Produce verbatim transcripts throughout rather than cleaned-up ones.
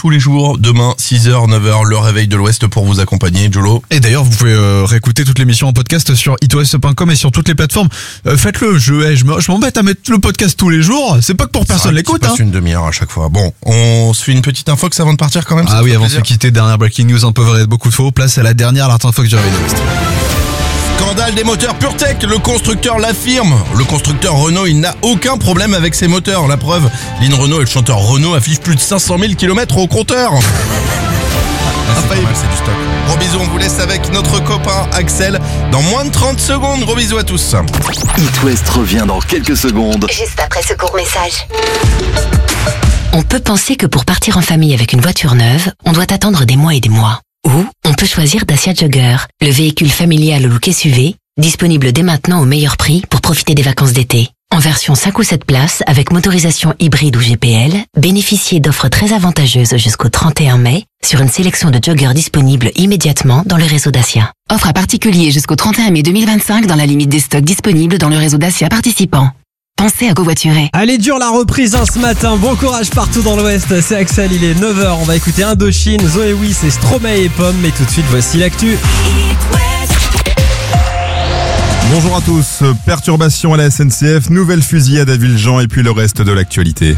tous les jours. Demain, six heures, neuf heures, le réveil de l'Ouest pour vous accompagner, Jolo. Et d'ailleurs, vous pouvez euh, réécouter toute l'émission en podcast sur itwest point com et sur toutes les plateformes. Euh, faites-le, je, hey, je, je m'embête à mettre le podcast tous les jours. C'est pas que pour personne l'écoute. C'est hein. une demi-heure à chaque fois. Bon, on se fait une petite infox avant de partir quand même. Ah oui, avant de se quitter, dernière breaking news, un peu vrai, beaucoup de faux. Place à la dernière, la fois que j'ai réveillé l'Ouest. Scandale des moteurs PureTech, le constructeur l'affirme. Le constructeur Renault, il n'a aucun problème avec ses moteurs. La preuve, Lynn Renault et le chanteur Renault affichent plus de cinq cent mille kilomètres au compteur. Ah, c'est pas mal, c'est du stock. Gros bisous, on vous laisse avec notre copain Axel dans moins de trente secondes. Gros bisous à tous. It West revient dans quelques secondes. Juste après ce court message. On peut penser que pour partir en famille avec une voiture neuve, on doit attendre des mois et des mois. Ou on peut choisir Dacia Jogger, le véhicule familial au look S U V, disponible dès maintenant au meilleur prix pour profiter des vacances d'été. En version cinq ou sept places, avec motorisation hybride ou G P L, bénéficiez d'offres très avantageuses jusqu'au trente et un mai sur une sélection de joggers disponibles immédiatement dans le réseau Dacia. Offre à particulier jusqu'au trente et un mai deux mille vingt-cinq dans la limite des stocks disponibles dans le réseau Dacia participant. Pensez à covoiturer. Allez, dure la reprise hein, ce matin. Bon courage partout dans l'Ouest. C'est Axel, il est neuf heures. On va écouter Indochine, Zoé Wiss et Stromae et Pomme. Mais tout de suite, voici l'actu. Bonjour à tous. Perturbation à la S N C F, nouvelle fusillade à Villejean et puis le reste de l'actualité.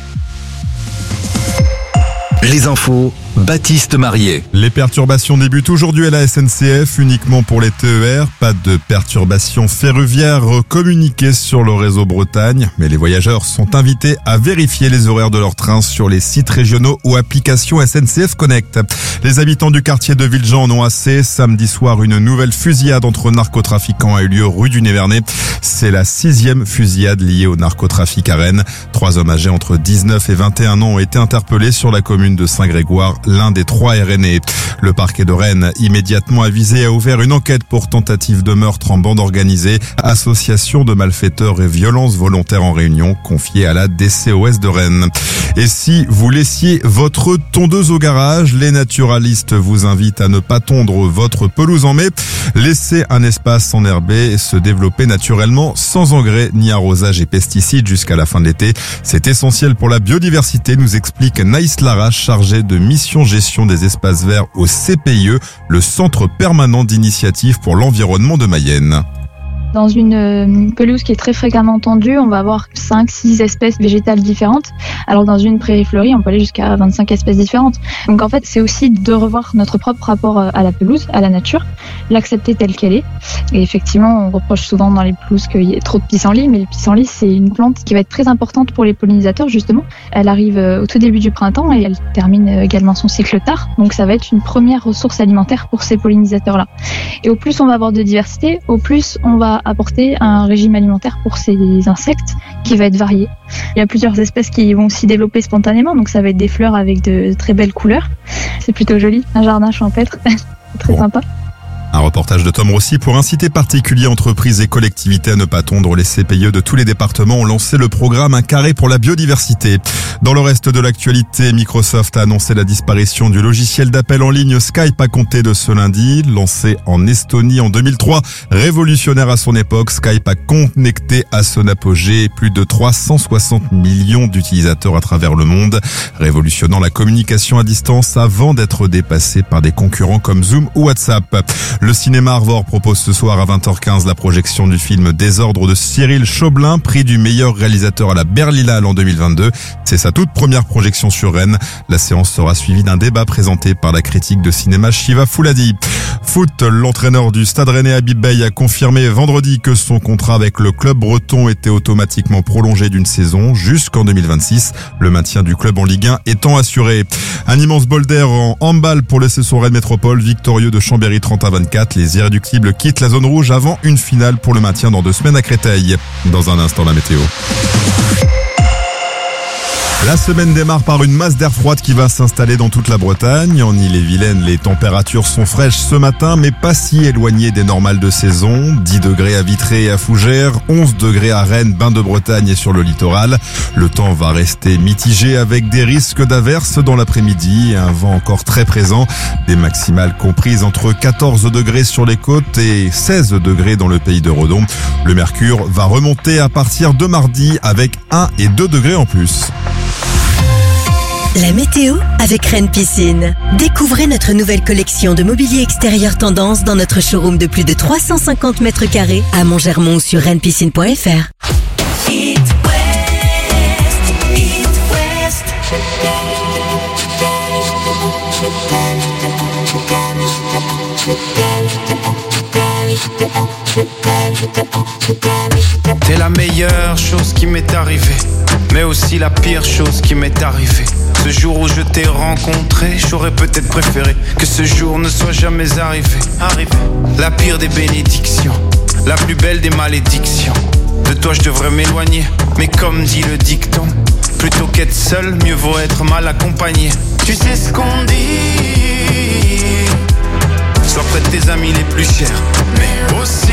Les infos, Baptiste Marié. Les perturbations débutent aujourd'hui à la S N C F, uniquement pour les T E R. Pas de perturbations ferroviaires communiquées sur le réseau Bretagne, mais les voyageurs sont invités à vérifier les horaires de leurs trains sur les sites régionaux ou applications S N C F Connect. Les habitants du quartier de Villejean en ont assez. Samedi soir, une nouvelle fusillade entre narcotrafiquants a eu lieu rue du Nez-Vernay. C'est la sixième fusillade liée au narcotrafic à Rennes. Trois hommes âgés entre dix-neuf et vingt et un ans ont été interpellés sur la commune de Saint-Grégoire. L'un des trois est rennais. Le parquet de Rennes, immédiatement avisé, a ouvert une enquête pour tentative de meurtre en bande organisée, association de malfaiteurs et violence volontaire en réunion, confiée à la D C O S de Rennes. Et si vous laissiez votre tondeuse au garage, les naturalistes vous invitent à ne pas tondre votre pelouse en mai. Laissez un espace enherbé et se développer naturellement, sans engrais ni arrosage et pesticides jusqu'à la fin de l'été. C'est essentiel pour la biodiversité, nous explique Naïs Lara, chargée de mission gestion des espaces verts au C P I E, le Centre permanent d'initiative pour l'environnement de Mayenne. Dans une euh, pelouse qui est très fréquemment tendue, on va avoir cinq six espèces végétales différentes. Alors dans une prairie fleurie, on peut aller jusqu'à vingt-cinq espèces différentes. Donc en fait, c'est aussi de revoir notre propre rapport à la pelouse, à la nature, l'accepter telle qu'elle est. Et effectivement, on reproche souvent dans les pelouses qu'il y ait trop de pissenlit, mais le pissenlit, c'est une plante qui va être très importante pour les pollinisateurs, justement. Elle arrive au tout début du printemps et elle termine également son cycle tard. Donc ça va être une première ressource alimentaire pour ces pollinisateurs-là. Et au plus on va avoir de diversité, au plus on va apporter un régime alimentaire pour ces insectes qui va être varié. Il y a plusieurs espèces qui vont s'y développer spontanément, donc ça va être des fleurs avec de très belles couleurs. C'est plutôt joli, un jardin champêtre, c'est très bon. Sympa. Un reportage de Tom Rossi pour inciter particuliers, entreprises et collectivités à ne pas tondre. Les C P I E de tous les départements ont lancé le programme Un carré pour la biodiversité. Dans le reste de l'actualité, Microsoft a annoncé la disparition du logiciel d'appel en ligne Skype à compter de ce lundi. Lancé en Estonie en deux mille trois, révolutionnaire à son époque, Skype a connecté à son apogée plus de trois cent soixante millions d'utilisateurs à travers le monde, révolutionnant la communication à distance avant d'être dépassé par des concurrents comme Zoom ou WhatsApp. Le cinéma Arvor propose ce soir à vingt heures quinze la projection du film Désordre de Cyril Chaublin, prix du meilleur réalisateur à la Berlinale en deux mille vingt-deux. C'est sa toute première projection sur Rennes. La séance sera suivie d'un débat présenté par la critique de cinéma Shiva Fouladi. Foot, l'entraîneur du Stade Rennais Habib Beye a confirmé vendredi que son contrat avec le club breton était automatiquement prolongé d'une saison jusqu'en deux mille vingt-six. Le maintien du club en Ligue un étant assuré. Un immense bol d'air en handball pour le C S O Rennes Métropole, victorieux de Chambéry trente à vingt-quatre. Les Irréductibles quittent la zone rouge avant une finale pour le maintien dans deux semaines à Créteil. Dans un instant, la météo. La semaine démarre par une masse d'air froide qui va s'installer dans toute la Bretagne. En Ille-et-Vilaine, les températures sont fraîches ce matin, mais pas si éloignées des normales de saison. dix degrés à Vitré et à Fougères, onze degrés à Rennes, Bain de Bretagne et sur le littoral. Le temps va rester mitigé avec des risques d'averses dans l'après-midi et un vent encore très présent. Des maximales comprises entre quatorze degrés sur les côtes et seize degrés dans le pays de Redon. Le mercure va remonter à partir de mardi avec un et deux degrés en plus. La météo avec Rennes Piscine. Découvrez notre nouvelle collection de mobilier extérieur tendance dans notre showroom de plus de trois cent cinquante mètres carrés à Montgermont ou sur rennes piscine point f r. It West, It West. T'es la meilleure chose qui m'est arrivée, mais aussi la pire chose qui m'est arrivée. Ce jour où je t'ai rencontré, j'aurais peut-être préféré que ce jour ne soit jamais arrivé. Arrivé. La pire des bénédictions, la plus belle des malédictions. De toi je devrais m'éloigner, mais comme dit le dicton, plutôt qu'être seul, mieux vaut être mal accompagné. Tu sais ce qu'on dit, sois près de tes amis les plus chers, mais aussi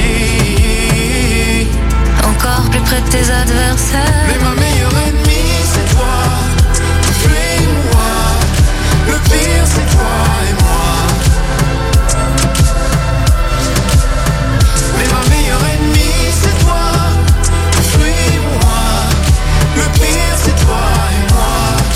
encore plus près de tes adversaires. Mais ma meilleure ennemie c'est toi. Fuis-moi, le pire c'est toi et moi. Mais ma meilleure ennemie c'est toi. Fuis-moi, le pire c'est toi et moi.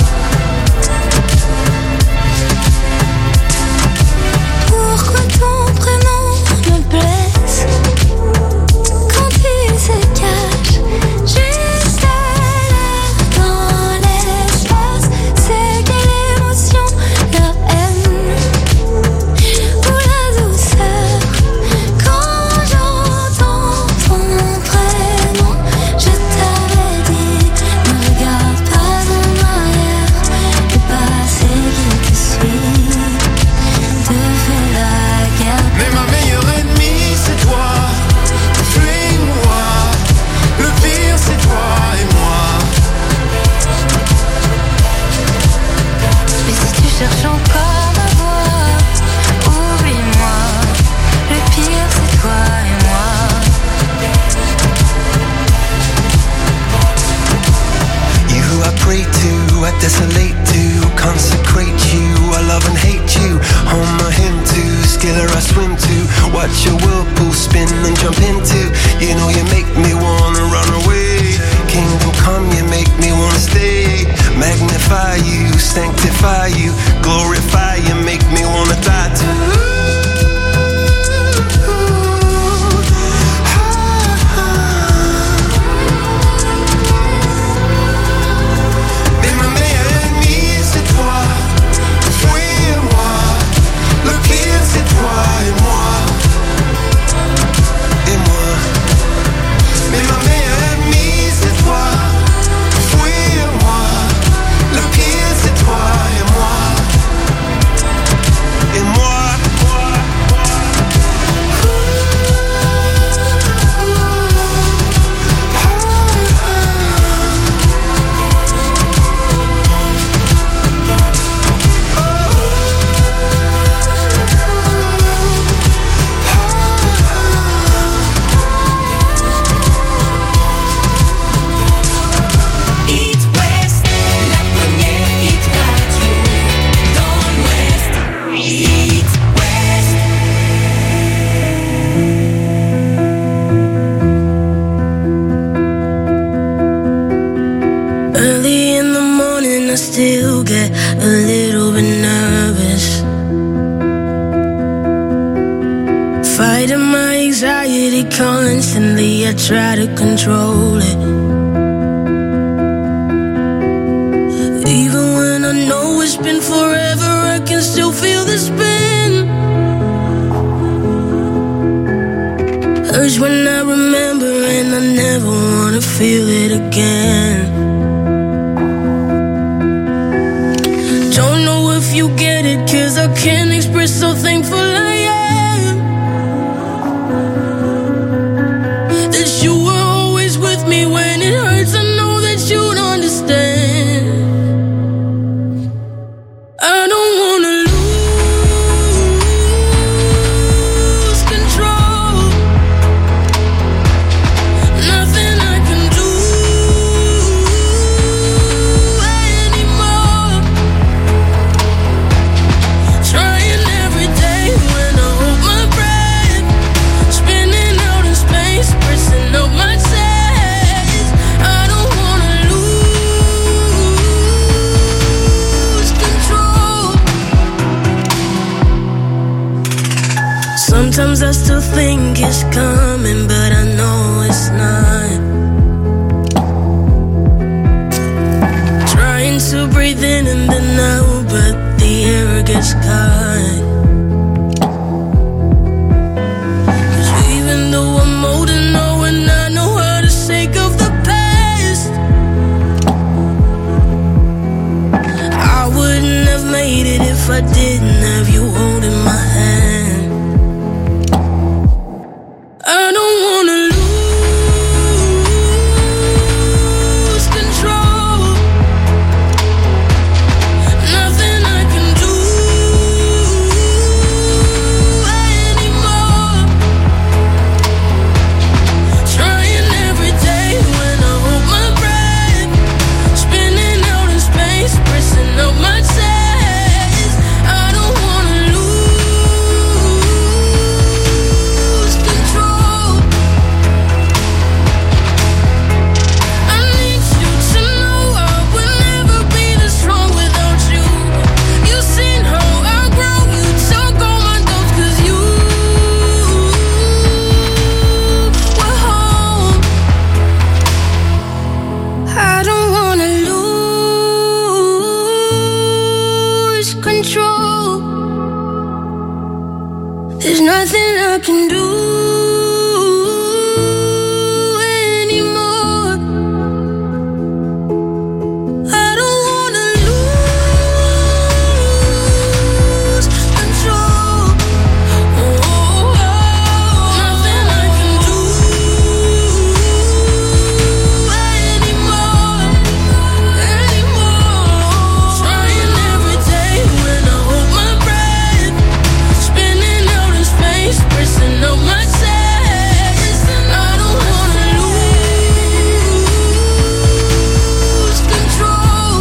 Pourquoi ton prénom me blesse quand il se cache juste à l'air dans l'espace? C'est quelle émotion, la haine ou la douceur? Quand j'entends ton prénom, je t'avais dit, ne regarde pas en arrière. Le passé qui te suit te fait la guerre. Mais ma meilleure ennemie c'est toi. Fuis-moi, le pire c'est toi et moi. Et si tu cherches encore ma voix, oublie-moi. Le pire c'est toi et moi. You who I pray to, I desolate to, consecrate you, I love and hate you. Home my hymn to, skiller I swim to, watch your whirlpool spin and jump into. You know you make me wanna run away. Kingdom come, you make me wanna stay. Magnify you, sanctify you, glorify you, make me wanna die too. Mais ma meilleure ennemie c'est toi. Fuis-moi, le pire c'est toi et moi. Et moi, Mais ma meilleure ennemie c'est toi. Fuis-moi, le pire c'est toi et moi. et moi. It West, la première hit radio dans l'Ouest. It West. Early in the morning, I still get a little bit nervous. Fighting my anxiety constantly, I try to control it. Even when I know it's been forever, I can still feel the spin. Urge when I remember, and I never wanna feel it again. Don't know if you get it, cause I can't express how thankful I am that you were always with me when it hurts. I know that you'd understand. I don't wanna lose control. Nothing I can do anymore. Trying every day when I hold my breath, spinning out in space, pressing up my chest. I don't wanna lose Sometimes I still think it's coming, but I know it's not. Trying to breathe in and then out, but the air gets caught. 'Cause even though I'm old and know and I know how to shake off the past, I wouldn't have made it if I didn't have you holding my hand. I don't wanna lose control. Nothing I can do anymore. Trying every day when I hold my breath, spinning out in space, pressing up my chest. I don't wanna lose control. I need you to know I would never be this strong without you. You've seen how I grow, you took all my doubts 'cause you were home. I don't wanna lose control. There's nothing I can do anymore. I don't wanna lose control. Oh, nothing I can do anymore. Anymore. Trying every day when I hold my breath, spinning out in space, pressing up my chest. I don't wanna lose control.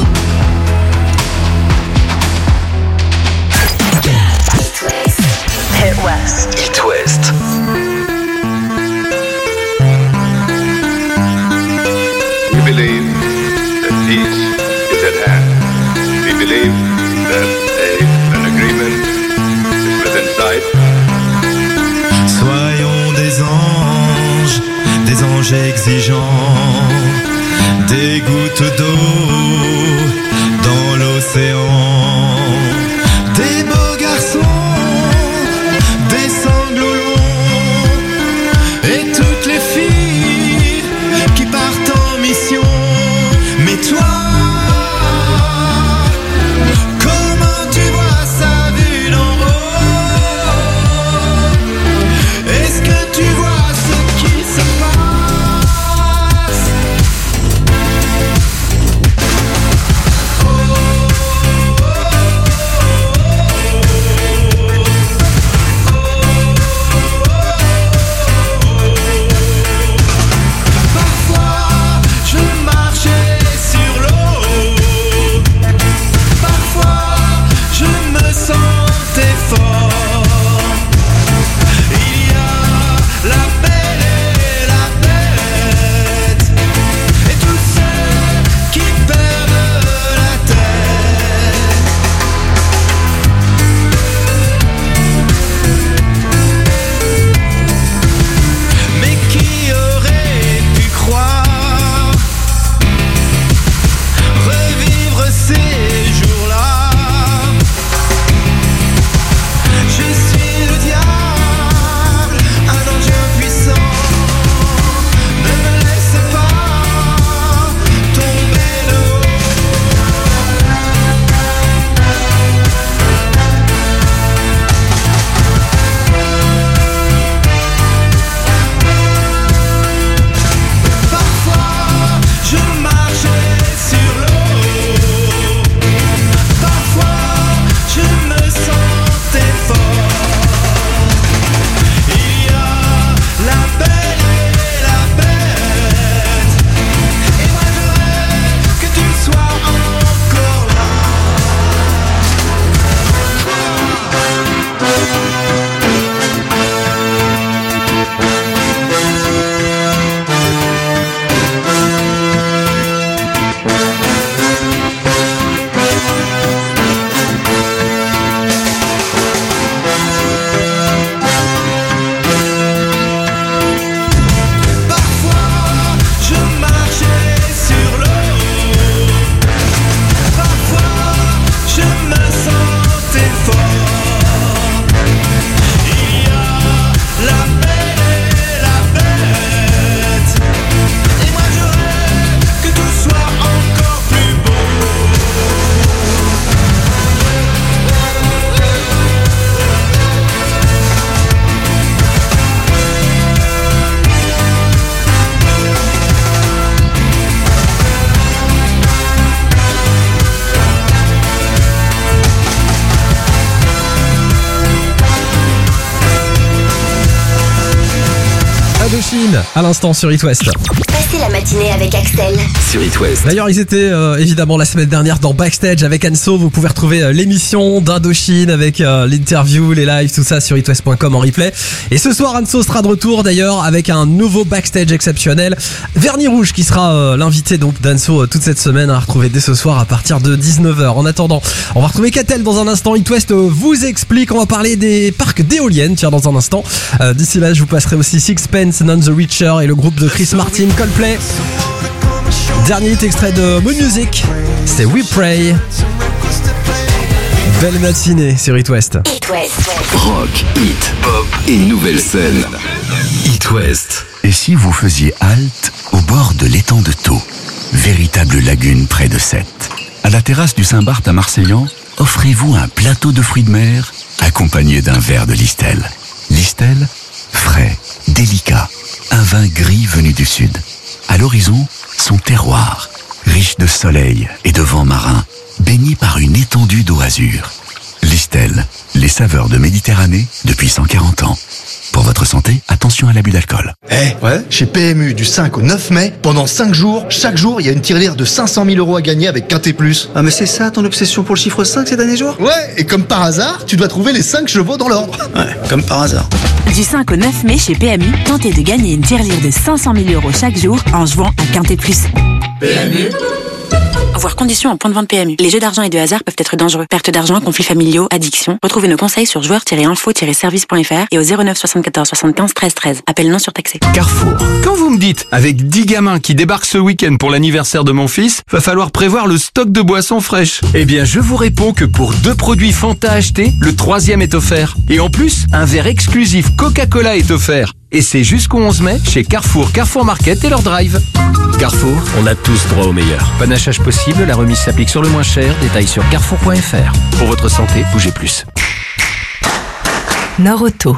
Hit West. It West. We believe that peace is at hand. We believe that a, an agreement is within sight. Soyons des anges, des anges exigeants, des gouttes d'eau dans l'océan, des beaux garçons, des sanglots longs, et toutes les filles qui partent en mission. Mais toi, comment tu vois ça vu d'en haut? Est-ce que tu vois ce qui se passe? Oh, oh, oh. Indochine, à l'instant sur It West. Passez la matinée avec Axel. Sur It West. D'ailleurs, ils étaient euh, évidemment la semaine dernière dans Backstage avec Anso. Vous pouvez retrouver euh, l'émission d'Indochine avec euh, l'interview, les lives, tout ça sur itwest point com en replay. Et ce soir, Anso sera de retour d'ailleurs avec un nouveau Backstage exceptionnel. Vernis Rouge qui sera euh, l'invité donc d'Anso euh, toute cette semaine à retrouver dès ce soir à partir de dix-neuf heures. En attendant, on va retrouver Catel dans un instant. It West euh, vous explique. On va parler des parcs d'éoliennes, tiens, dans un instant. Euh, d'ici là, je vous passerai aussi Sixpence, None the Richer et le groupe de Chris Martin, Coldplay. Dernier hit extrait de Moon Music, c'est We Pray. Belle matinée sur It West. It West. Rock, hit, pop et nouvelle scène. It West. Et si vous faisiez halte au bord de l'étang de Thau, véritable lagune près de Sète, à la terrasse du Saint-Barth à Marseillan, offrez-vous un plateau de fruits de mer accompagné d'un verre de Listel. Listel, frais, délicat, un vin gris venu du sud. À l'horizon, son terroir, riche de soleil et de vent marin, baigné par une étendue d'eau azur. Listel, les saveurs de Méditerranée depuis cent quarante ans. Pour votre santé, attention à l'abus d'alcool. Eh, ouais. Chez P M U, du cinq au neuf mai, pendant cinq jours, chaque jour, il y a une tirelire de cinq cent mille euros à gagner avec Quintet Plus. Ah, mais c'est ça ton obsession pour le chiffre cinq ces derniers jours? Ouais, et comme par hasard, tu dois trouver les cinq chevaux dans l'ordre. Ouais, comme par hasard. Du cinq au neuf mai chez P M U, tentez de gagner une tirelire de cinq cent mille euros chaque jour en jouant à Quintet Plus. P M U. Voir conditions en point de vente P M U. Les jeux d'argent et de hasard peuvent être dangereux. Perte d'argent, conflits familiaux, addiction. Retrouvez nos conseils sur joueurs tiret info tiret service point f r et au zéro neuf soixante-quatorze soixante-quinze treize treize. Appel non surtaxé. Carrefour. Quand vous me dites, avec dix gamins qui débarquent ce week-end pour l'anniversaire de mon fils, va falloir prévoir le stock de boissons fraîches. Eh bien, je vous réponds que pour deux produits Fanta achetés, le troisième est offert. Et en plus, un verre exclusif Coca-Cola est offert. Et c'est jusqu'au onze mai chez Carrefour, Carrefour Market et leur drive. Carrefour, on a tous droit au meilleur. Panachage possible, la remise s'applique sur le moins cher. Détails sur carrefour point f r. Pour votre santé, bougez plus. Nord-Auto.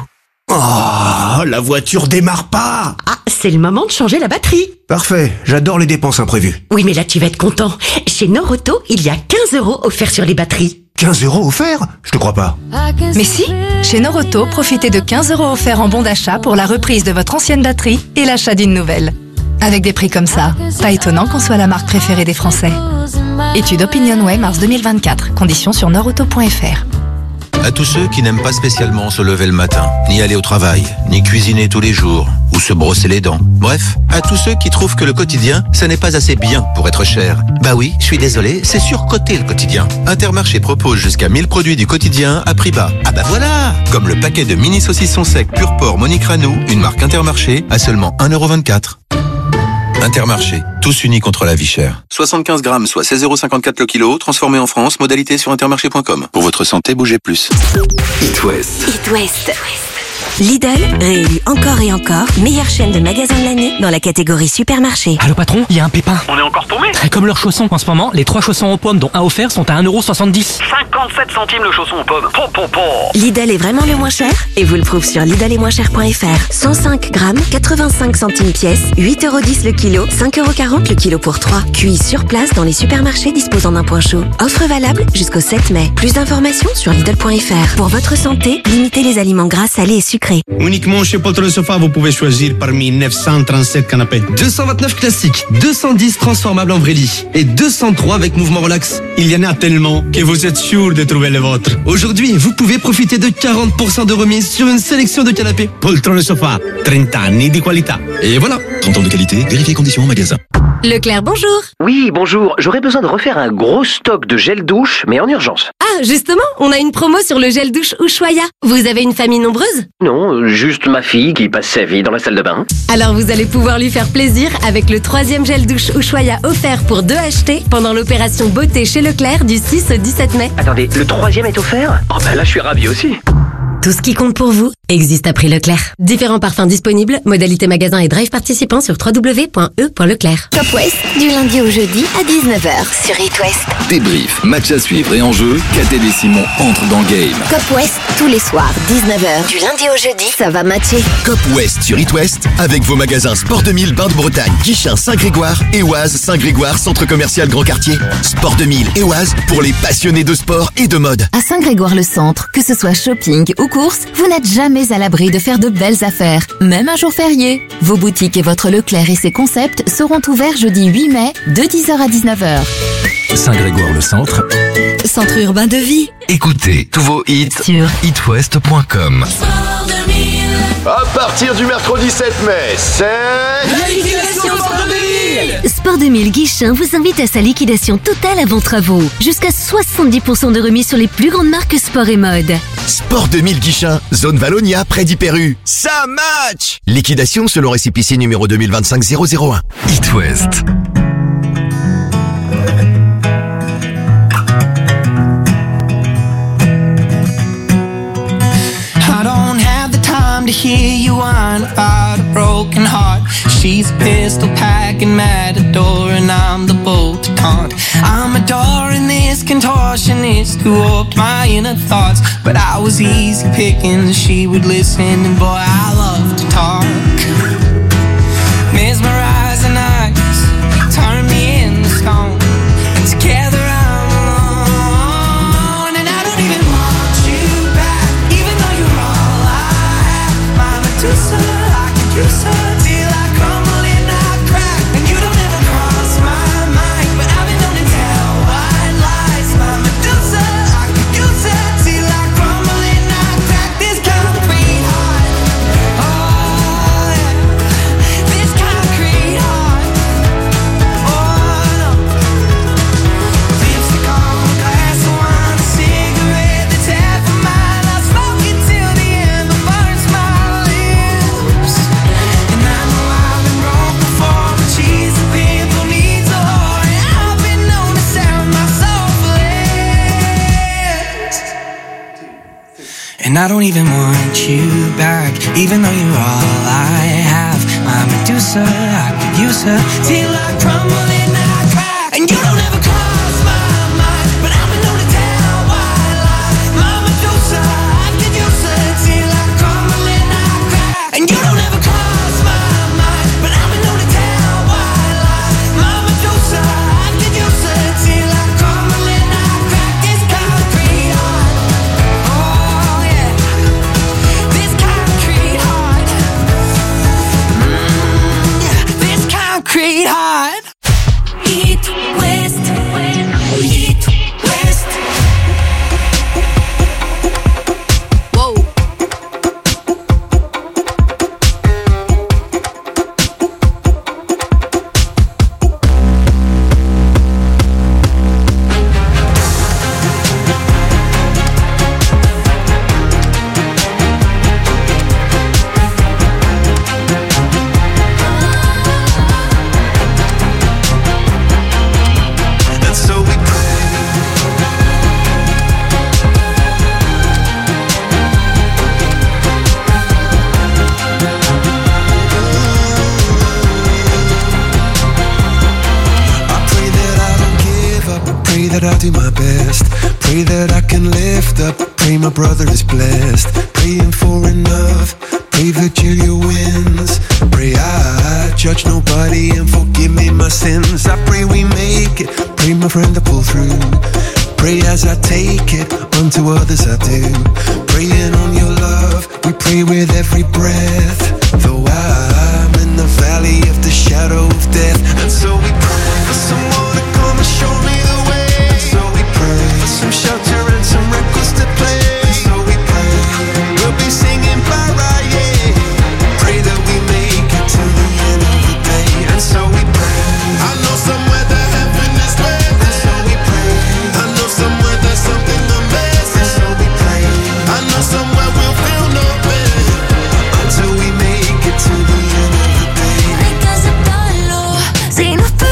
Oh, la voiture démarre pas. Ah, c'est le moment de changer la batterie. Parfait, j'adore les dépenses imprévues. Oui, mais là tu vas être content. Chez Nord-Auto, il y a quinze euros offerts sur les batteries. quinze euros offerts? Je te crois pas. Mais si, chez Nord-Auto, profitez de quinze euros offerts en bon d'achat pour la reprise de votre ancienne batterie et l'achat d'une nouvelle. Avec des prix comme ça, pas étonnant qu'on soit la marque préférée des Français. Étude OpinionWay mars deux mille vingt-quatre. Conditions sur nordauto point f r. À tous ceux qui n'aiment pas spécialement se lever le matin, ni aller au travail, ni cuisiner tous les jours, ou se brosser les dents. Bref, à tous ceux qui trouvent que le quotidien, ça n'est pas assez bien pour être cher. Bah oui, je suis désolé, c'est surcoté le quotidien. Intermarché propose jusqu'à mille produits du quotidien à prix bas. Ah bah voilà! Comme le paquet de mini saucissons secs pur porc Monique Ranou, une marque Intermarché, à seulement un euro vingt-quatre. Intermarché, tous unis contre la vie chère. soixante-quinze grammes, soit seize euros cinquante-quatre le kilo, transformé en France, modalité sur intermarché point com. Pour votre santé, bougez plus. It West. It West. Lidl, réélu encore et encore, meilleure chaîne de magasins de l'année dans la catégorie supermarché. Allô patron, il y a un pépin. On est encore tombé. Comme leurs chaussons en ce moment, les trois chaussons aux pommes dont un offert sont à un euro soixante-dix. cinquante-sept centimes le chausson aux pommes. Po, po, po. Lidl est vraiment le moins cher et vous le prouve sur lidl et moins cher point f r. cent cinq grammes, quatre-vingt-cinq centimes pièce, huit euros dix le kilo, cinq euros quarante le kilo pour trois. Cuit sur place dans les supermarchés disposant d'un point chaud. Offre valable jusqu'au sept mai. Plus d'informations sur lidl point f r. Pour votre santé, limitez les aliments gras, salés et sucrés. Uniquement chez Poltron Sofa, vous pouvez choisir parmi neuf cent trente-sept canapés. deux cent vingt-neuf classiques, deux cent dix transformables en vrai lit et deux cent trois avec mouvement relax. Il y en a tellement que vous êtes sûr de trouver le vôtre. Aujourd'hui, vous pouvez profiter de quarante pour cent de remise sur une sélection de canapés. Poltron Sofa, trente anni di qualità. Et voilà, trente ans de qualité, vérifiez conditions en magasin. Leclerc, bonjour. Oui, bonjour. J'aurais besoin de refaire un gros stock de gel douche, mais en urgence. Ah, justement, on a une promo sur le gel douche Ushuaïa. Vous avez une famille nombreuse? Non, juste ma fille qui passe sa vie dans la salle de bain. Alors vous allez pouvoir lui faire plaisir avec le troisième gel douche Ushuaïa offert pour deux achetés pendant l'opération beauté chez Leclerc du six au dix-sept mai. Attendez, le troisième est offert? Oh ben là, je suis ravi aussi. Tout ce qui compte pour vous existe à prix Leclerc. Différents parfums disponibles, modalité magasin et drive participants sur w w w point e point leclerc. Top West, du lundi au jeudi à dix-neuf heures sur It West. Débrief, match à suivre et enjeu, Catel et Simon entrent dans le game. Top West, tous les soirs, dix-neuf heures. Du lundi au jeudi, ça va matcher. Cop West sur It West, avec vos magasins Sport deux mille, Bain de Bretagne, Guichin, Saint-Grégoire et Oise, Saint-Grégoire, Centre Commercial Grand Quartier. Sport deux mille et Oise, pour les passionnés de sport et de mode. À Saint-Grégoire-le-Centre, que ce soit shopping ou courses, vous n'êtes jamais à l'abri de faire de belles affaires, même un jour férié. Vos boutiques et votre Leclerc et ses concepts seront ouverts jeudi huit mai de dix heures à dix-neuf heures. Saint-Grégoire-le-Centre. Centre urbain de vie. Écoutez tous vos hits sur it west point com. À partir du mercredi sept mai, c'est... La liquidation Sport deux mille. Sport deux mille Guichin vous invite à sa liquidation totale avant travaux. Jusqu'à soixante-dix pour cent de remise sur les plus grandes marques sport et mode. Sport deux mille Guichin, zone Valonia, près d'Hyper-U. Ça match! Liquidation selon récépissé numéro deux mille vingt-cinq zéro zéro un. It West. To hear you whine about a broken heart. She's a pistol packing matador and I'm the bolt to taunt. I'm adoring this contortionist who warped my inner thoughts. But I was easy picking, she would listen, and boy I love to talk. Mesmerizing eyes turn me into stone. Together I'm alone, and I don't even want you back, even though you're all I have. My Medusa, I could use her till I crumble and I crack. And you don't ever cross my mind, but I've been known to tell white lies. My Medusa, I could use her till I crumble and I crack. This concrete heart, oh yeah, this concrete heart, oh no. Lipstick on a glass of wine, a cigarette that's half a mile. I smoke it till the end, but burns my lips. And I know I've been broke before, but she's a pimp who needs a whore. And I've been known to sell my soul for less. And I don't even want you back, even though you're all I have. My Medusa, I could use her till I crumble and I crack. And you don't ever cross my mind, but I've been known to tell white lies. My Medusa, I could use her till I crumble and I crack. And you don't ever cross my mind, but I've been known to tell white lies. My Medusa, I could use her till I crumble and I crack. This concrete heart, oh yeah, this concrete heart, mm, yeah, this concrete heart. Eat West, Eat West. Whoa. And so we pray. I pray that I don't give up. I pray that I do my best. Pray that I can lift up. Pray my brother is blessed. Praying for enough. Pray Virgilia wins. Pray I judge nobody and forgive me my sins. I pray we make it. Pray my friend to pull through. Pray as I take it, unto others I do. Praying on your love, we pray with every breath. Though I'm in the valley of the shadow of death. And so we pray for someone to come and show me the way. And so we pray for some shelter and some records to play. And so we pray we'll be singing para, yeah. Pray that we make it to the end of the day. And so we pray. I know somewhere that heaven is waiting. And so we pray. I know somewhere there's something amazing. And so we pray. I know somewhere we'll feel no pain until we make it to the end of the day. Hay que aceptarlo, si no estoy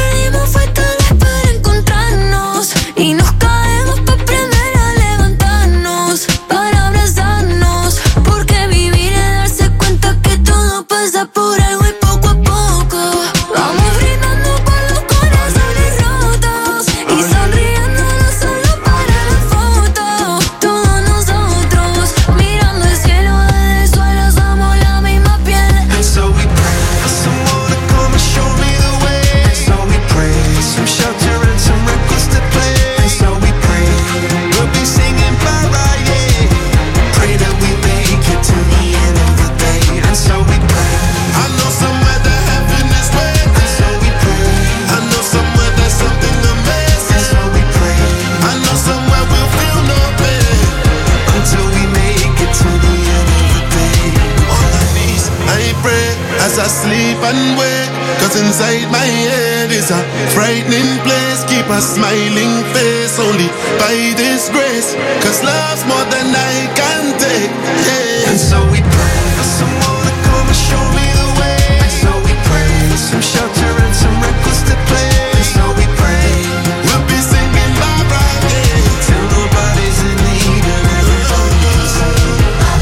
sleep and wake, cause inside my head is a frightening place. Keep a smiling face only by this grace, cause love's more than I can take, yeah. And so we pray for someone to come and show me the way. And so we pray for some shelter and some records to play. And so we pray we'll be singing Barbara Day till nobody's in need and everybody can sing.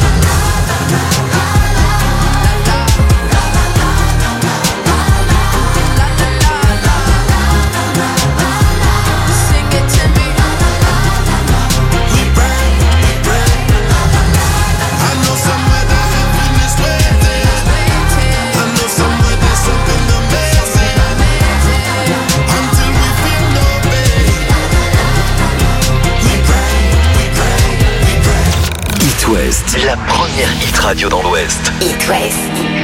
West, la première hit radio dans l'Ouest. It West.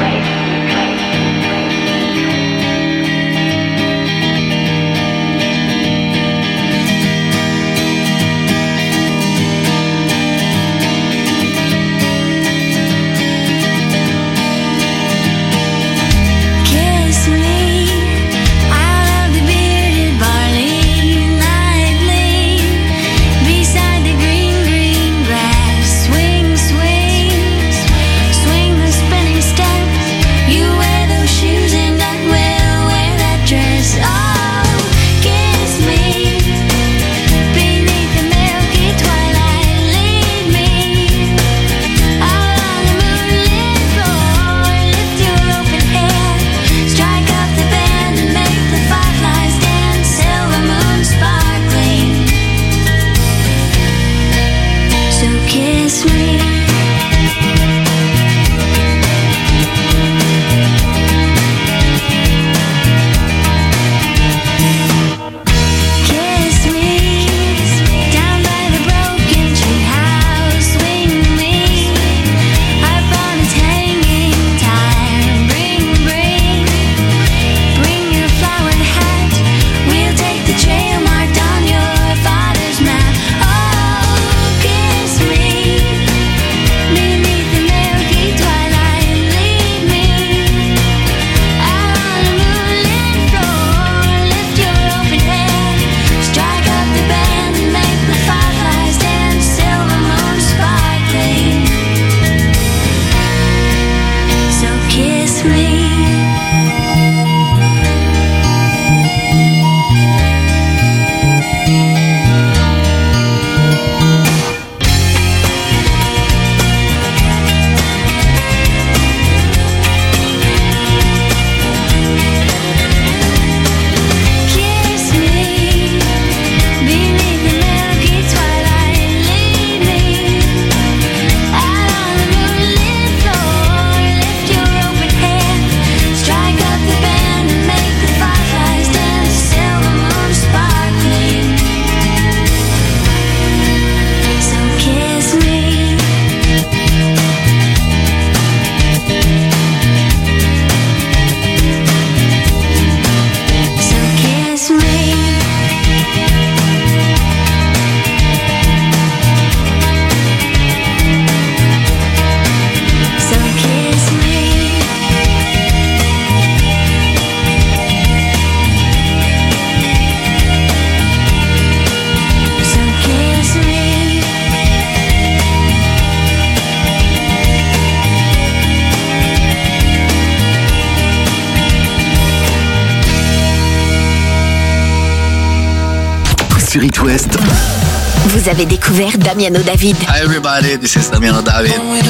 Sur It West. Vous avez découvert Damiano David. Hi everybody, this is Damiano David.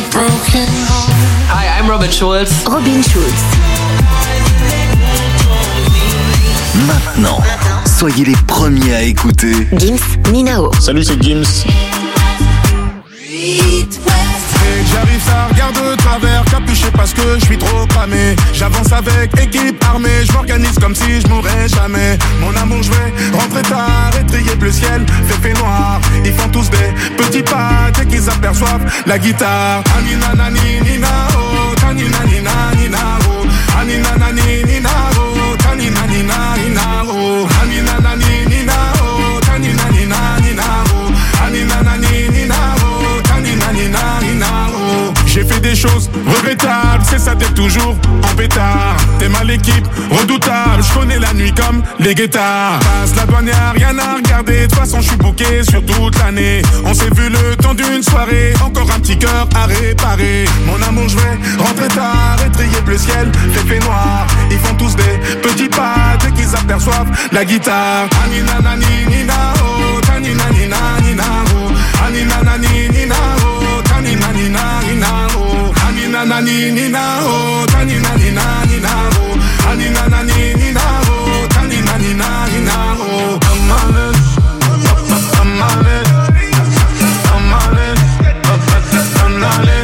Hi, I'm Robin Schulz. Robin Schulz. Maintenant, soyez les premiers à écouter Gims, Ninao. Salut, c'est Gims. J'arrive, ça regarde de travers, capuché parce que je suis trop cramé. J'avance avec équipe armée, je m'organise comme si je mourrais jamais. Mon amour, je vais rentrer tard, étrier bleu ciel, fait fait noir. Ils font tous des petits pas dès qu'ils aperçoivent la guitare. Anina nani nina oh, tanina nina nina oh, anina nani nina oh, tanina nina nina oh, anina nani nina oh, tanina nina nina oh, anina nani nina oh, tanina nina nina oh. J'ai fait des choses regrettables, c'est ça t'est toujours en pétard. T'es mal équipe, redoutable, je connais la nuit comme les guettards. Passe la douane, y'a rien à regarder, de toute façon je suis booké sur toute l'année. On s'est vu le temps d'une soirée, encore un petit cœur à réparer. Mon amour, je vais rentrer tard, étrier bleu ciel, fait fait noir. Ils font tous des petits pas dès qu'ils aperçoivent la guitare. Anina nani nina oh, tanina nina nina oh, anina nani nina oh, tanina nina nina oh, anina nani nina oh, tanina nina nina oh, anina nani nina oh, tanina nina nina oh. Amale, amale, amale, amale,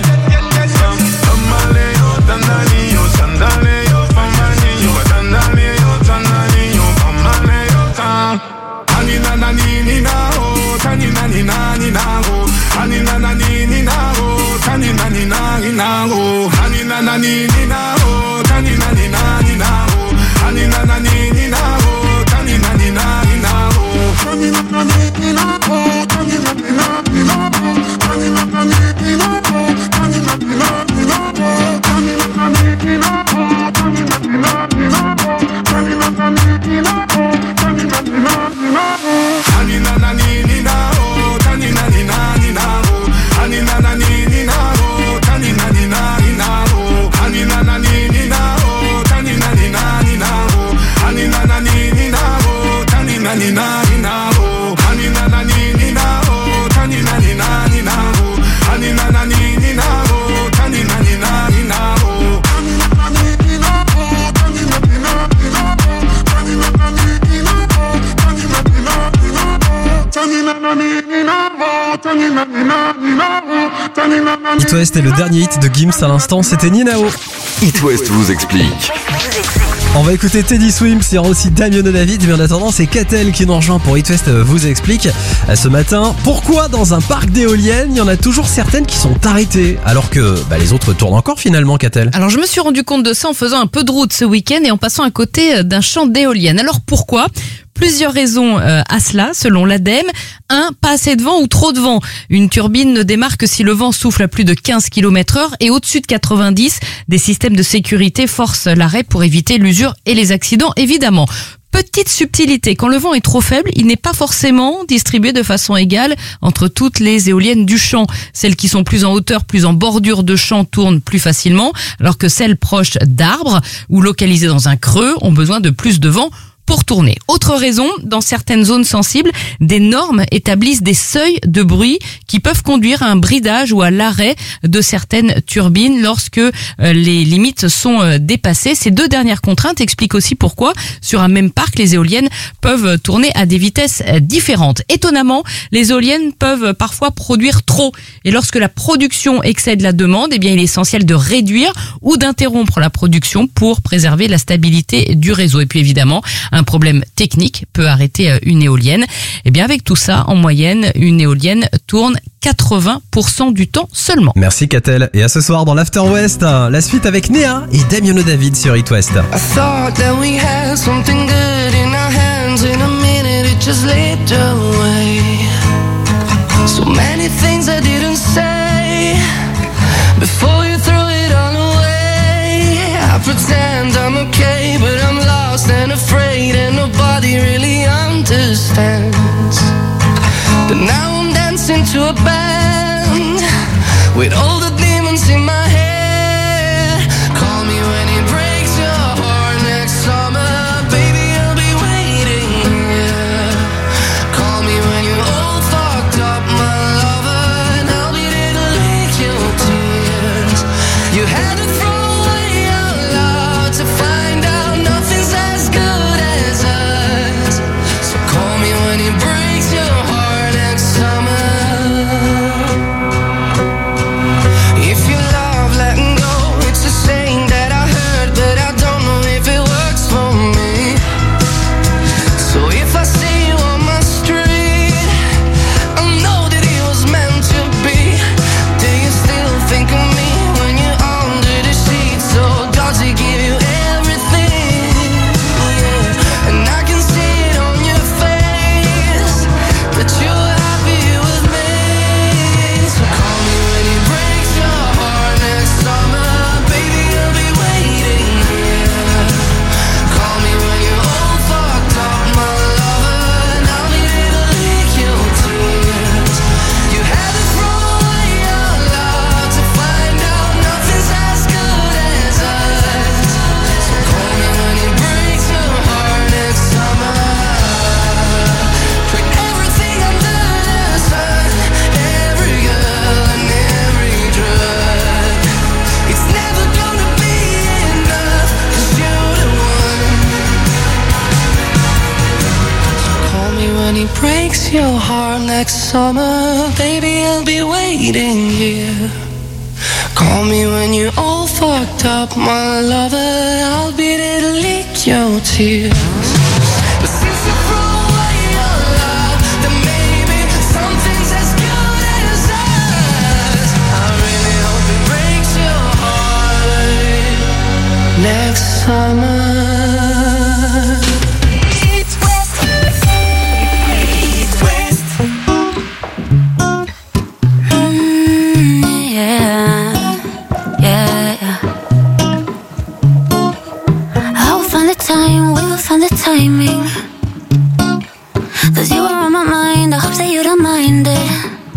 amale, oh dandali, oh sandale, oh famani, oh dandali, oh dandali, oh famale, oh tan. Anina nani nina oh, tanina nina nina oh, anina nani nina oh, tanina nina nina oh, anina nani nina oh, tanina nina nina oh, anina nani nina oh, tanina nina nina oh, tanina nani nina oh, tanina nina nina oh, tanina nani nina oh, tanina nina nina oh, tanina nani nina oh, tanina nina nina oh, tanina nani nina oh, tanina nina nina oh, anina nani nina oh, tanina nina nina oh, anina nani nina oh, tanina nina nina oh, anina nani nina oh, tanina nina nina oh, anina nani nina oh, tanina nina nina oh, anina nani nina oh, tanina nina nina oh, anina nani nina oh, tanina nina nina oh, anina nani nina oh, tanina nina nina oh, tanina nani nina oh, tanina nina nina oh, tanina nani nina oh, tanina nina nina oh, tanina nani. It West est le dernier hit de Gims à l'instant, c'était Ninao. It West vous explique. On va écouter Teddy Swims, il y aura aussi Damien David, mais en attendant c'est Catel qui nous rejoint pour It West vous explique ce matin pourquoi dans un parc d'éoliennes il y en a toujours certaines qui sont arrêtées alors que bah, les autres tournent encore finalement. Catel. Alors je me suis rendu compte de ça en faisant un peu de route ce week-end et en passant à côté d'un champ d'éoliennes. Alors pourquoi ? Plusieurs raisons euh, à cela, selon l'Ademe. Un, pas assez de vent ou trop de vent. Une turbine ne démarre que si le vent souffle à plus de quinze kilomètres heure et au-dessus de quatre-vingt-dix. Des systèmes de sécurité forcent l'arrêt pour éviter l'usure et les accidents, évidemment. Petite subtilité, quand le vent est trop faible, il n'est pas forcément distribué de façon égale entre toutes les éoliennes du champ. Celles qui sont plus en hauteur, plus en bordure de champ tournent plus facilement, alors que celles proches d'arbres ou localisées dans un creux ont besoin de plus de vent pour tourner. Autre raison, dans certaines zones sensibles, des normes établissent des seuils de bruit qui peuvent conduire à un bridage ou à l'arrêt de certaines turbines lorsque euh, les limites sont euh, dépassées. Ces deux dernières contraintes expliquent aussi pourquoi, sur un même parc, les éoliennes peuvent tourner à des vitesses euh, différentes. Étonnamment, les éoliennes peuvent parfois produire trop. Et lorsque la production excède la demande, eh bien, il est essentiel de réduire ou d'interrompre la production pour préserver la stabilité du réseau. Et puis évidemment, un problème technique peut arrêter une éolienne. Et bien avec tout ça, en moyenne, une éolienne tourne quatre-vingts pour cent du temps seulement. Merci Catel. Et à ce soir dans l'After West, la suite avec Néa et Damien David sur It West. I thought that we had something good in our hands. In a minute it just slipped away. So many things I didn't say before you threw it all away. I pretend I'm okay, but I'm lost and afraid, and nobody really understands. But now I'm dancing to a band with all the demons in my head. Call me when it breaks your heart next summer, baby, I'll be waiting here. Call me when you're all fucked up, my lover, and I'll be there to lick your tears. You had to throw away our love to find out nothing's as good as us. So call me when it breaks your heart next summer. breaks your heart next summer, baby, I'll be waiting here. Call me when you're all fucked up, my lover, I'll be there to lick your tears. But since you threw away your love, then maybe something's as good as us. I really hope it breaks your heart next summer. Timing, cause you were on my mind, I hope that you don't mind it.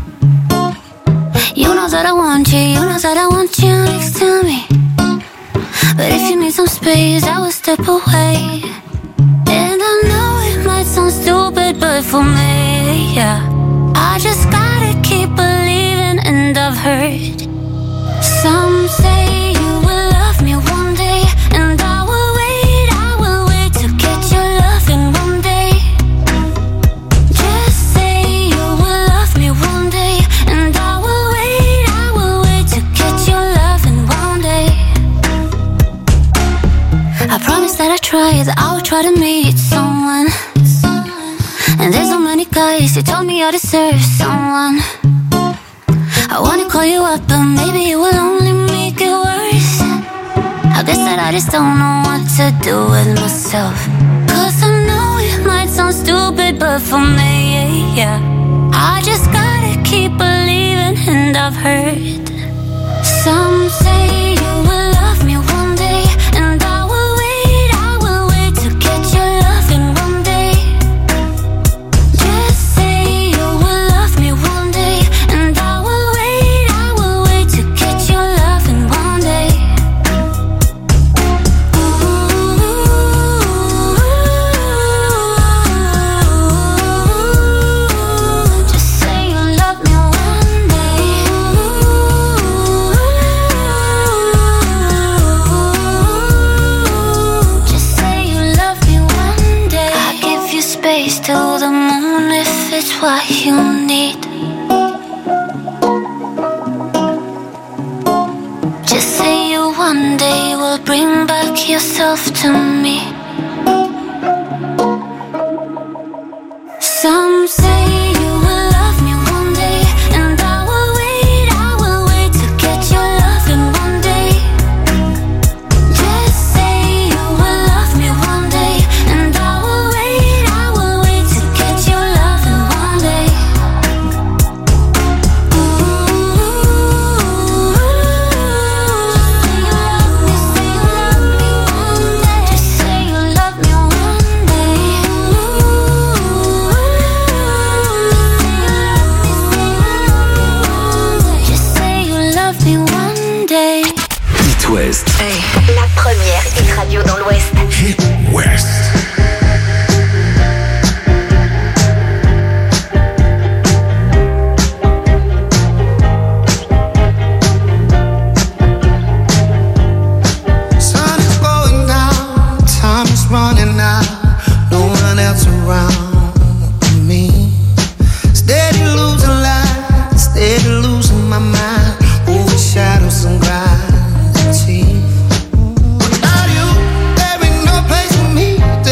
You know that I want you, you know that I want you next to me. But if you need some space, I will step away. And I know it might sound stupid, but for me, yeah, I just gotta keep believing. And I've heard some say you will love me one day, and I will that I would try to meet someone. And there's so many guys who told me I deserve someone. I wanna call you up, but maybe it will only make it worse. I guess that I just don't know what to do with myself. Cause I know it might sound stupid, but for me, yeah, I just gotta keep believing. And I've heard some say you will love me one day, and I will to the moon if it's what you need. Just say you one day will bring back yourself to me. Some say you will love me one day, and I will wait, I will wait to get your love in one day. Just say you will love me one day, and I will wait, I will wait to get your love in one day. Just say you love me one day. Just say you love me one day. It West. Hey. La première hit radio dans l'Ouest. Hit West. Sun is going down, time is running out, no one else around me. Steady losing light, steady losing my mind, over shadows and gravity. Without you, there ain't no place for me.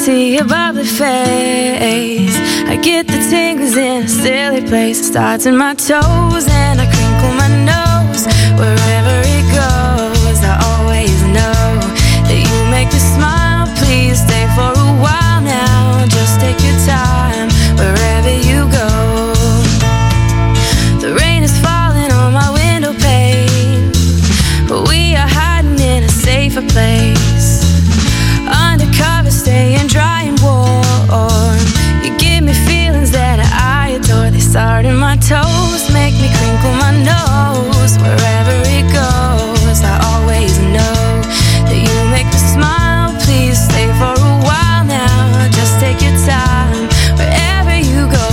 see your bubbly face. I get the tingles in a silly place. It starts in my toes and I crinkle my nose. Wherever it goes, I always know that you make me smile. Please stay for a while now. Just take your time wherever you go. The rain is falling on my window pane, but we are hiding in a safer place. Undercover, staying dry and warm. You give me feelings that I adore. They start in my toes, make me crinkle my nose. Wherever it goes, I always know that you make me smile. Please stay for a while now. Just take your time wherever you go.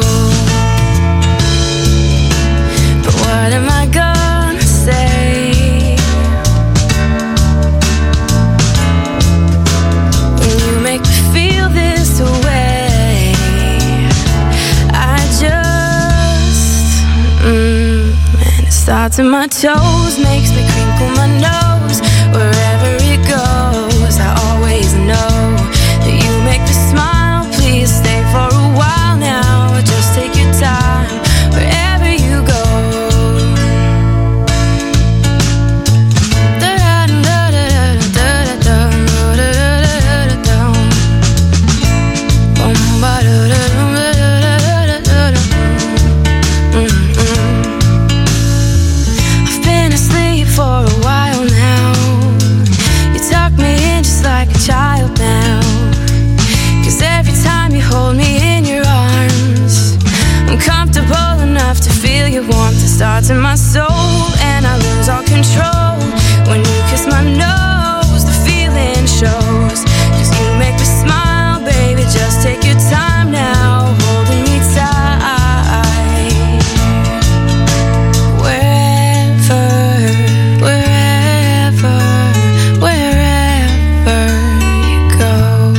But what am I gonna say when you make me feel this way? I just, mm, and it starts in my toes, makes me crinkle my nose. Wherever it goes, I always know that you make me smile. Please stay for a while now. Just take your time wherever you go. I've been asleep for a while now. You tuck me in just like a child now. 'Cause every time you hold me in your arms, I'm comfortable enough to feel your warmth. It starts in my soul and I lose all control. When you kiss my nose, the feeling shows. 'Cause you make me smile, baby, just take your time now, holding me tight. Wherever, wherever, wherever you go.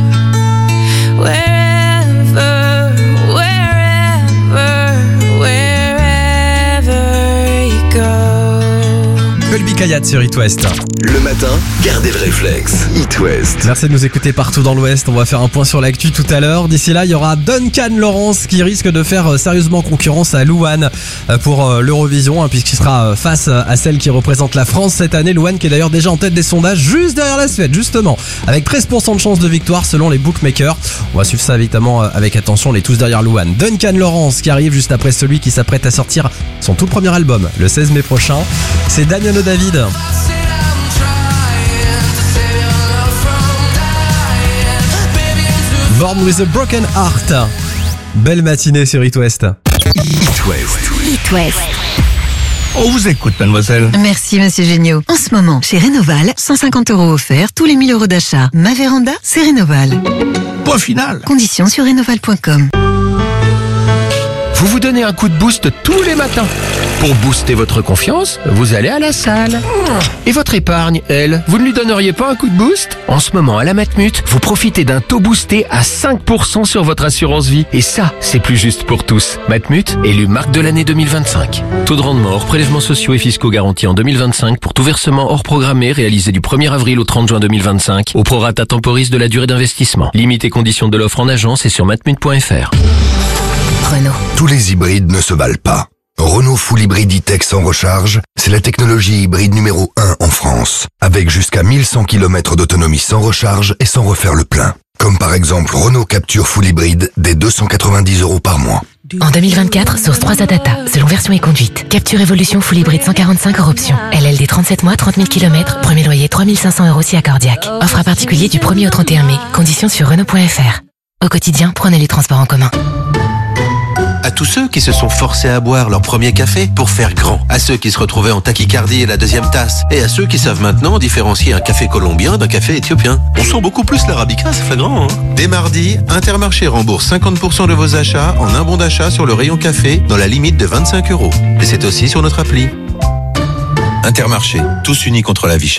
Wherever, wherever, wherever you go. Colby Kayat sur It West. Le matin, gardez le réflexe. It West. Merci de nous écouter partout dans l'Ouest. On va faire un point sur l'actu tout à l'heure. D'ici là, il y aura Duncan Lawrence qui risque de faire sérieusement concurrence à Louane pour l'Eurovision, hein, puisqu'il sera face à celle qui représente la France cette année. Louane qui est d'ailleurs déjà en tête des sondages, juste derrière la Suède, justement, avec treize pour cent de chance de victoire selon les bookmakers. On va suivre ça évidemment avec attention, les tous derrière Louane. Duncan Lawrence qui arrive juste après celui qui s'apprête à sortir son tout premier album le seize mai prochain. C'est Damiano David. Born with a Broken Heart. Belle matinée sur It West. It West. It West. On vous écoute, mademoiselle. Merci, monsieur Géniaud. En ce moment, chez Rénoval, cent cinquante euros offerts tous les mille euros d'achat. Ma véranda, c'est Rénoval. Point final. Conditions sur rénoval point com. Vous vous donnez un coup de boost tous les matins. Pour booster votre confiance, vous allez à la salle. Et votre épargne, elle, vous ne lui donneriez pas un coup de boost? En ce moment, à la Matmut, vous profitez d'un taux boosté à cinq pour cent sur votre assurance vie. Et ça, c'est plus juste pour tous. Matmut, élu marque de l'année deux mille vingt-cinq. Taux de rendement hors prélèvements sociaux et fiscaux garantis en deux mille vingt-cinq pour tout versement hors programmé réalisé du premier avril au trente juin deux mille vingt-cinq au prorata temporis de la durée d'investissement. Limite et conditions de l'offre en agence et sur matmut point f r. Renault. Tous les hybrides ne se valent pas. Renault Full Hybrid E-Tech sans recharge, c'est la technologie hybride numéro un en France. Avec jusqu'à mille cent kilomètres d'autonomie sans recharge et sans refaire le plein. Comme par exemple Renault Capture Full Hybrid dès deux cent quatre-vingt-dix euros par mois. En deux mille vingt-quatre, source trois A Data, selon version et conduite. Capture Evolution Full Hybrid cent quarante-cinq hors option. L L D trente-sept mois, trente mille kilomètres, premier loyer trois mille cinq cents euros si accordiaque. Offre à particulier du premier au trente et un mai. Conditions sur Renault point f r. Au quotidien, prenez les transports en commun. À tous ceux qui se sont forcés à boire leur premier café pour faire grand. À ceux qui se retrouvaient en tachycardie et la deuxième tasse. Et à ceux qui savent maintenant différencier un café colombien d'un café éthiopien. On sent beaucoup plus l'arabica, c'est flagrant. Hein. Dès mardi, Intermarché rembourse cinquante pour cent de vos achats en un bon d'achat sur le rayon café dans la limite de vingt-cinq euros. Et c'est aussi sur notre appli. Intermarché, tous unis contre la vie chère.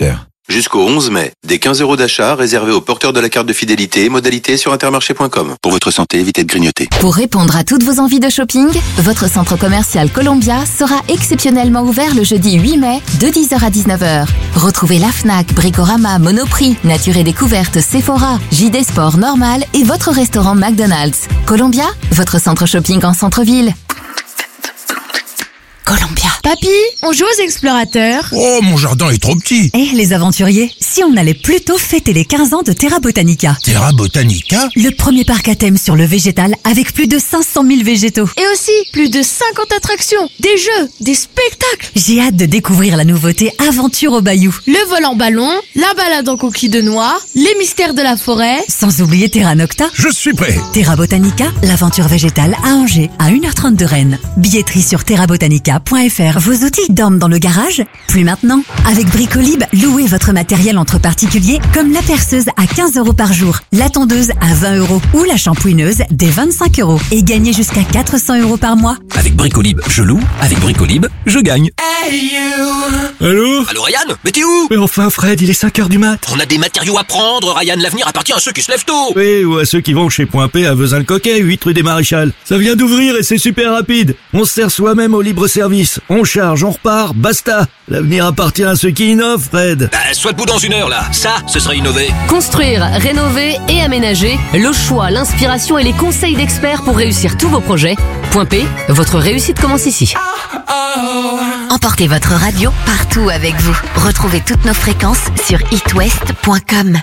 Jusqu'au onze mai, des quinze euros d'achat réservés aux porteurs de la carte de fidélité, modalité sur intermarché point com. Pour votre santé, évitez de grignoter. Pour répondre à toutes vos envies de shopping, votre centre commercial Columbia sera exceptionnellement ouvert le jeudi huit mai de dix heures à dix-neuf heures. Retrouvez la Fnac, Bricorama, Monoprix, Nature et Découverte, Sephora, J D Sport Normal et votre restaurant McDonald's. Columbia, votre centre shopping en centre-ville. Columbia. Papy, on joue aux explorateurs. Oh, mon jardin est trop petit. Eh, les aventuriers, si on allait plutôt fêter les quinze ans de Terra Botanica. Terra Botanica? Le premier parc à thème sur le végétal avec plus de cinq cent mille végétaux. Et aussi plus de cinquante attractions, des jeux, des spectacles. J'ai hâte de découvrir la nouveauté Aventure au Bayou. Le vol en ballon, la balade en coquille de noix, les mystères de la forêt. Sans oublier Terra Nocta. Je suis prêt. Terra Botanica, l'aventure végétale à Angers, à une heure trente de Rennes. Billetterie sur terra botanica point f r. Vos outils dorment dans le garage? Plus maintenant. Avec Bricolib, louez votre matériel entre particuliers comme la perceuse à quinze euros par jour, la tondeuse à vingt euros ou la shampouineuse dès vingt-cinq euros et gagnez jusqu'à quatre cents euros par mois. Avec Bricolib, je loue. Avec Bricolib, je gagne. Hey you. Allô? Allô Ryan? Mais t'es où? Mais enfin Fred, il est cinq heures du mat. On a des matériaux à prendre, Ryan. L'avenir appartient à ceux qui se lèvent tôt. Oui, ou à ceux qui vont chez Point P à Vezin-le-Coquet, huit rue des Maréchals. Ça vient d'ouvrir et c'est super rapide. On se sert soi-même au libre service. On charge, on repart, basta. L'avenir appartient à ceux qui innovent, Fred. Bah, sois debout dans une heure, là. Ça, ce serait innover. Construire, rénover et aménager. Le choix, l'inspiration et les conseils d'experts pour réussir tous vos projets. Point P, votre réussite commence ici. Emportez votre radio partout avec vous. Retrouvez toutes nos fréquences sur it west point com.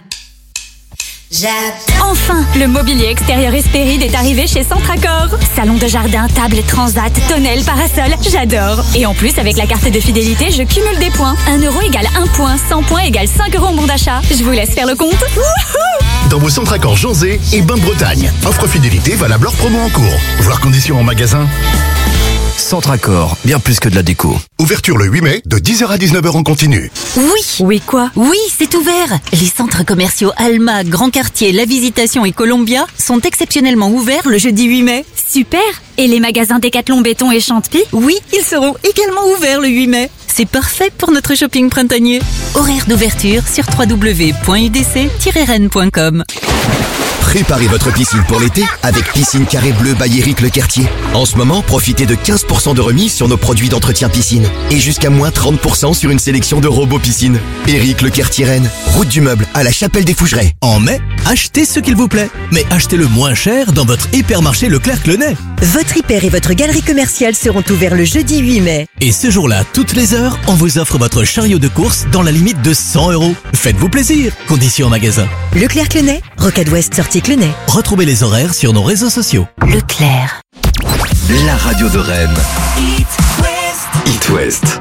Enfin, le mobilier extérieur Hespéride est arrivé chez Centracor. Salon de jardin, table transat, tonnelle, parasol, j'adore. Et en plus, avec la carte de fidélité, je cumule des points. un euro égale un point, cent points égale cinq euros en bon d'achat. Je vous laisse faire le compte. Wouhou! Dans vos Centracor Janzé et Bain de Bretagne. Offre fidélité valable hors promo en cours. Voir conditions en magasin. Centracor, bien plus que de la déco. Ouverture le huit mai de dix heures à dix-neuf heures en continu. Oui. Oui quoi? Oui, c'est ouvert. Les centres commerciaux Alma, Grand Quartier, La Visitation et Columbia sont exceptionnellement ouverts le jeudi huit mai. Super. Et les magasins Décathlon, Béton et Chantepie? Oui, ils seront également ouverts le huit mai. C'est parfait pour notre shopping printanier. Horaire d'ouverture sur w w w point u d c tiret rennes point com. Préparez votre piscine pour l'été avec Piscine Carré Bleu by Eric Lequertier. En ce moment, profitez de quinze pour cent de remise sur nos produits d'entretien piscine et jusqu'à moins trente pour cent sur une sélection de robots piscine. Eric Lequertier Rennes, route du meuble à la Chapelle des Fougerets. En mai, achetez ce qu'il vous plaît, mais achetez-le moins cher dans votre hypermarché Leclerc-Clenay. Votre hyper et votre galerie commerciale seront ouverts le jeudi huit mai. Et ce jour-là, toutes les heures, on vous offre votre chariot de course dans la limite de cent euros. Faites-vous plaisir. Conditions en magasin. Leclerc-Clenay, Rocade Ouest, sortie Clenay. Retrouvez les horaires sur nos réseaux sociaux. Leclerc. La radio de Rennes. It West. It West.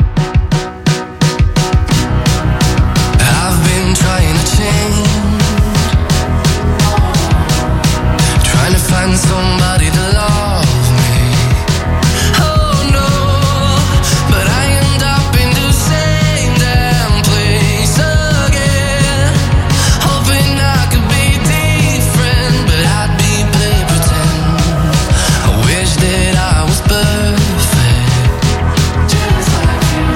I've been trying to change, trying to find somebody to love me. Oh no, but I end up in the same damn place again, hoping I could be different, but I'd be play pretend. I wish that I was perfect, just like you.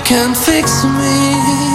can fix me.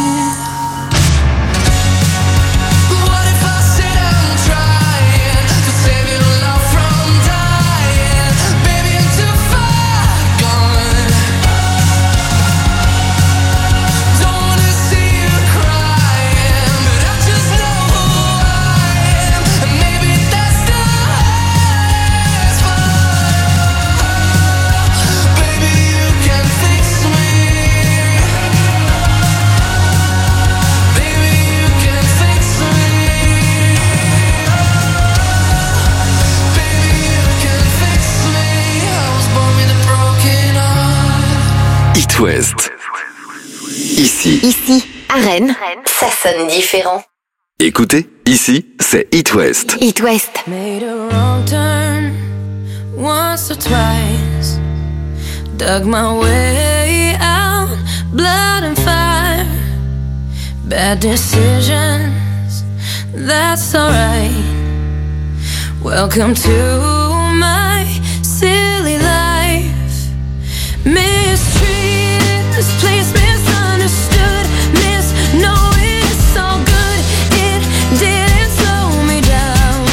It West. Ici. Ici, à Rennes, ça sonne différent. Écoutez, ici, c'est It West. It West. Made a wrong turn once or twice. Dug my way out, blood and fire. Bad decisions, that's alright. Welcome to my silly life. Mistreated, this place misunderstood. Misknowing it's all good, it didn't slow me down.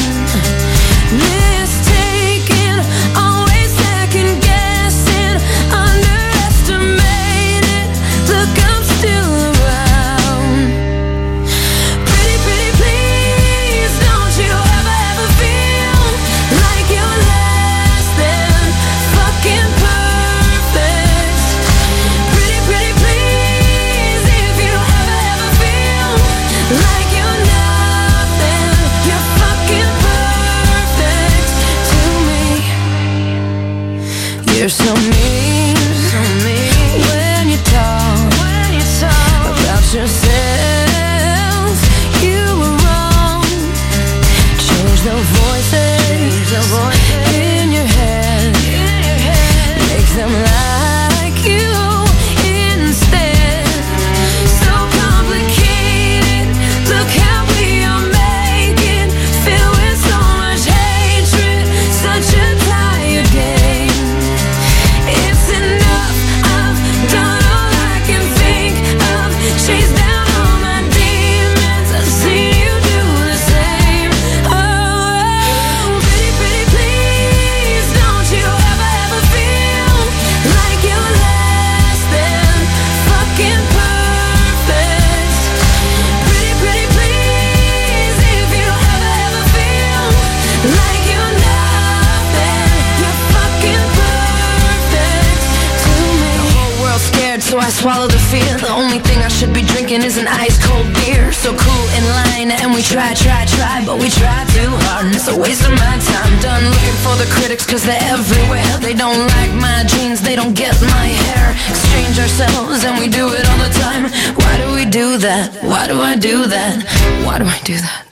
Mistaken, always second guessing, underestimated. Look, I'm still around. Pretty, pretty, please, don't you ever, ever feel like you're less than fucking perfect. Pretty, pretty, please, if you ever, ever feel like you're nothing, you're fucking perfect to me. You're so mean, so mean when you talk, when you talk about yourself. You were wrong. Change the voices, the voices in your head, in your head. Make them like you instead. So complicated. Look how we are making, filled with so much hatred. Such a tired game. It's enough. I've done all I can think of. Chased down all my demons. I've seen you do the same. Oh, pretty, pretty, please, don't you ever, ever feel like you're less than fucking perfect. Pretty, pretty, please, if you ever, ever feel like you're nothing, you're fucking perfect to me. The whole world's scared, so I swallow the fear. The only thing I should be drinking is an ice cold beer. So cool in line, and we try, try, try, but we try too hard, and it's a waste of my time. Done looking for the critics, cause they're everywhere. They don't like my jeans, they don't get my hair. Exchange ourselves, and we do it all the time. Why do we do that? Why do I do that? Why do I do that?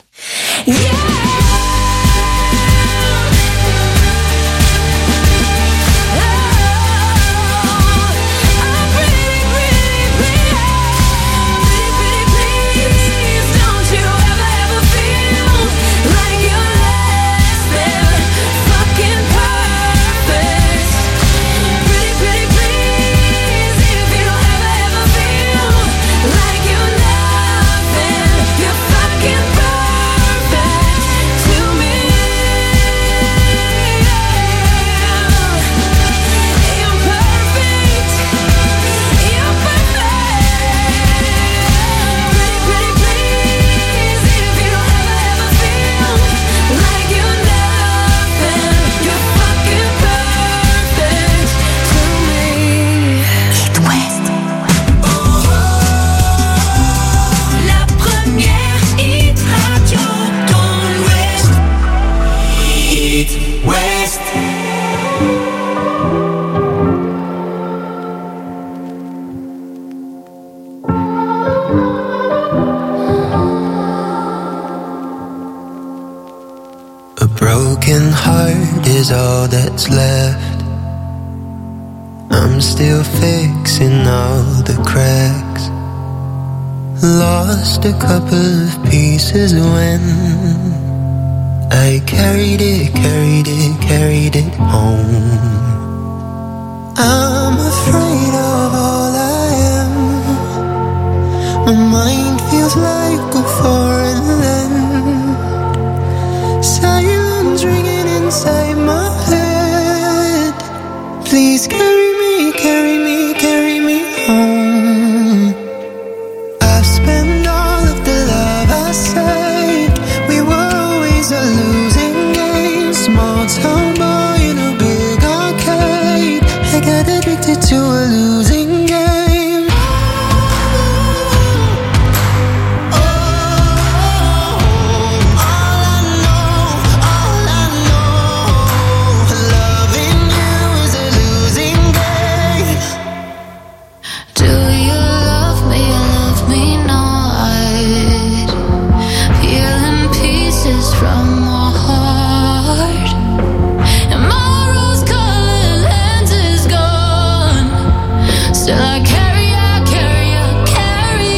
broken heart is all that's left. I'm still fixing all the cracks. Lost a couple of pieces when I carried it, carried it, carried it home. I'm afraid of all I am. My mind feels like a foreign land. Silence ringing inside my head. Please carry